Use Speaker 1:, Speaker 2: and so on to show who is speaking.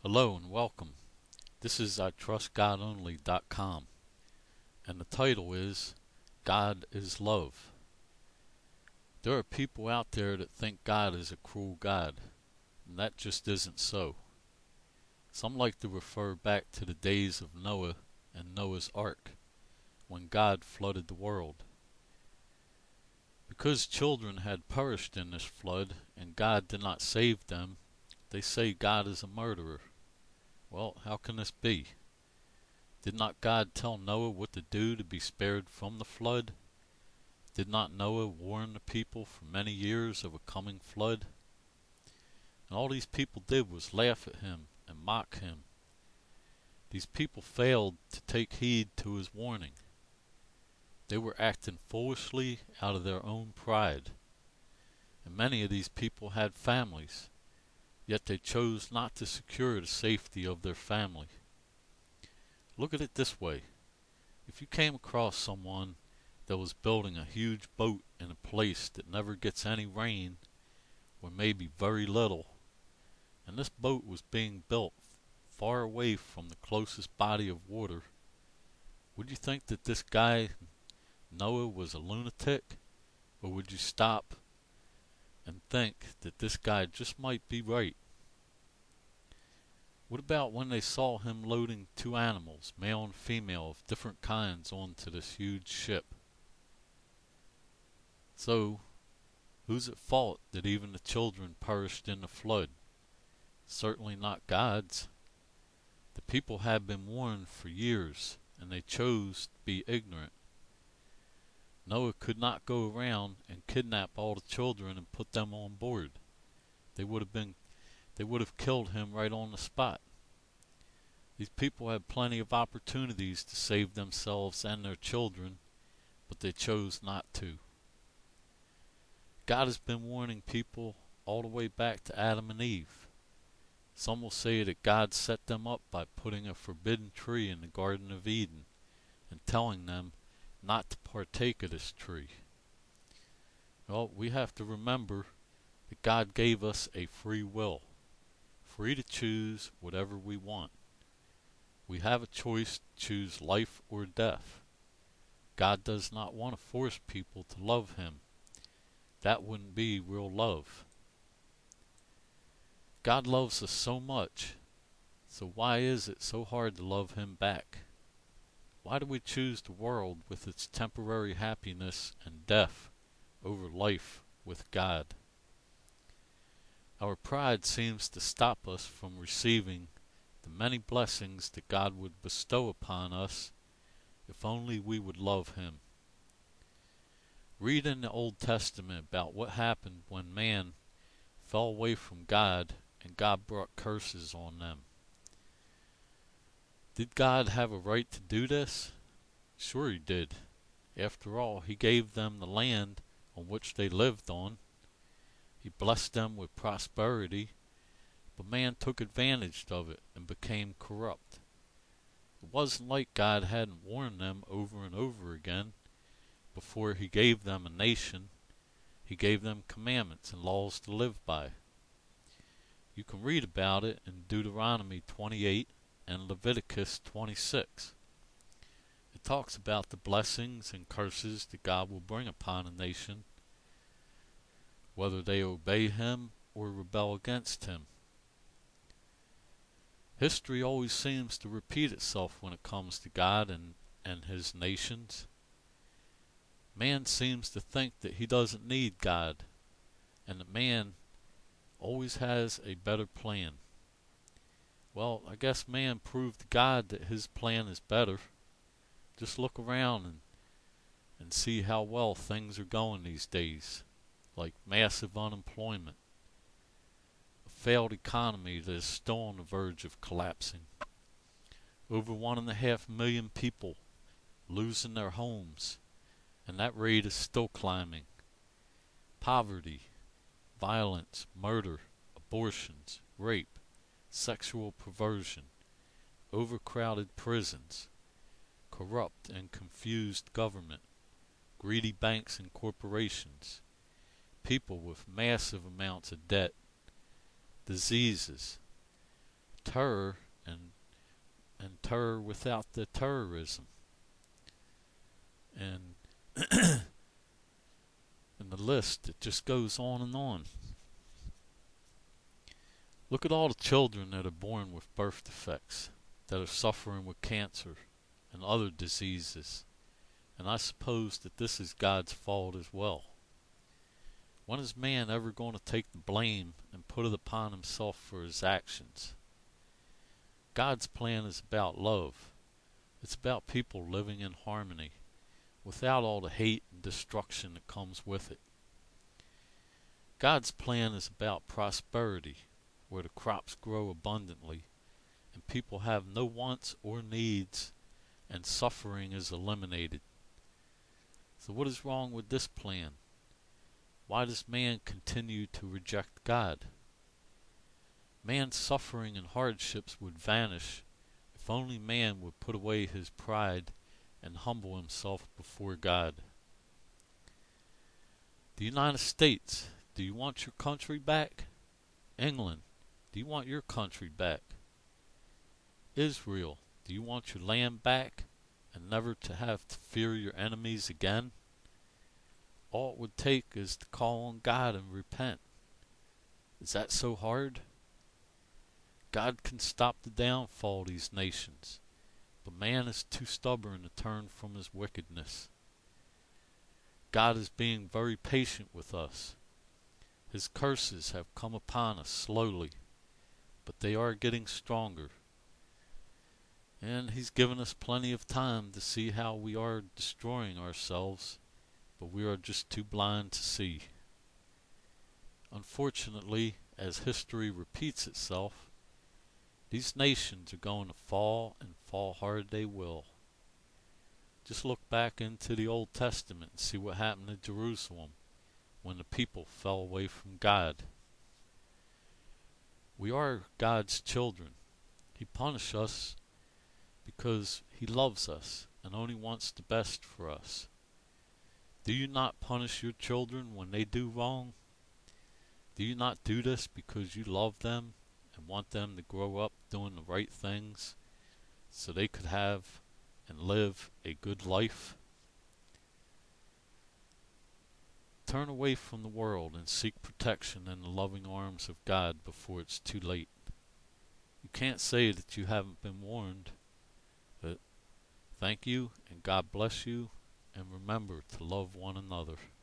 Speaker 1: Hello and welcome. This is ITrustGodOnly.com, and the title is God is Love. There are people out there that think God is a cruel God, and that just isn't so. Some like to refer back to the days of Noah and Noah's Ark, when God flooded the world. Because children had perished in this flood and God did not save them, they say God is a murderer. Well, how can this be? Did not God tell Noah what to do to be spared from the flood? Did not Noah warn the people for many years of a coming flood? And all these people did was laugh at him and mock him. These people failed to take heed to his warning. They were acting foolishly out of their own pride. And many of these people had families, yet they chose not to secure the safety of their family. Look at it this way. If you came across someone that was building a huge boat in a place that never gets any rain, or maybe very little, and this boat was being built far away from the closest body of water, would you think that this guy, Noah, was a lunatic? Or would you stop and think that this guy just might be right? What about when they saw him loading two animals, male and female of different kinds, onto this huge ship? So, who's at fault that even the children perished in the flood? Certainly not God's. The people had been warned for years, and they chose to be ignorant. Noah could not go around and kidnap all the children and put them on board. They would have killed him right on the spot. These people had plenty of opportunities to save themselves and their children, but they chose not to. God has been warning people all the way back to Adam and Eve. Some will say that God set them up by putting a forbidden tree in the Garden of Eden and telling them not to partake of this tree. Well, we have to remember that God gave us a free will, free to choose whatever we want. We have a choice to choose life or death. God does not want to force people to love Him. That wouldn't be real love. God loves us so much, so why is it so hard to love Him back? Why do we choose the world with its temporary happiness and death over life with God? Our pride seems to stop us from receiving the many blessings that God would bestow upon us if only we would love Him. Read in the Old Testament about what happened when man fell away from God and God brought curses on them. Did God have a right to do this? Sure He did. After all, He gave them the land on which they lived on. He blessed them with prosperity, but man took advantage of it and became corrupt. It wasn't like God hadn't warned them over and over again. Before He gave them a nation, He gave them commandments and laws to live by. You can read about it in Deuteronomy 28 and Leviticus 26. It talks about the blessings and curses that God will bring upon a nation, whether they obey Him or rebel against Him. History always seems to repeat itself when it comes to God and His nations. Man seems to think that he doesn't need God, and that man always has a better plan. Well, I guess man proved to God that his plan is better. Just look around and see how well things are going these days, like massive unemployment, a failed economy that is still on the verge of collapsing, over 1.5 million people losing their homes, and that rate is still climbing, poverty, violence, murder, abortions, rape, sexual perversion, overcrowded prisons, corrupt and confused government, greedy banks and corporations, people with massive amounts of debt, diseases, terror and terror without the terrorism. And and the list, it just goes on and on. Look at all the children that are born with birth defects, that are suffering with cancer and other diseases. And I suppose that this is God's fault as well. When is man ever going to take the blame and put it upon himself for his actions? God's plan is about love. It's about people living in harmony, without all the hate and destruction that comes with it. God's plan is about prosperity, where the crops grow abundantly, and people have no wants or needs, and suffering is eliminated. So what is wrong with this plan? Why does man continue to reject God? Man's suffering and hardships would vanish if only man would put away his pride and humble himself before God. The United States, do you want your country back? England, do you want your country back? Israel, do you want your land back and never to have to fear your enemies again? All it would take is to call on God and repent. Is that so hard? God can stop the downfall of these nations, but man is too stubborn to turn from his wickedness. God is being very patient with us. His curses have come upon us slowly, but they are getting stronger. And he's given us plenty of time to see how we are destroying ourselves, but we are just too blind to see. Unfortunately, as history repeats itself, these nations are going to fall, and fall hard they will. Just look back into the Old Testament and see what happened to Jerusalem when the people fell away from God. We are God's children. He punishes us because he loves us and only wants the best for us. Do you not punish your children when they do wrong? Do you not do this because you love them and want them to grow up doing the right things so they could have and live a good life? Turn away from the world and seek protection in the loving arms of God before it's too late. You can't say that you haven't been warned, but thank you and God bless you, and remember to love one another.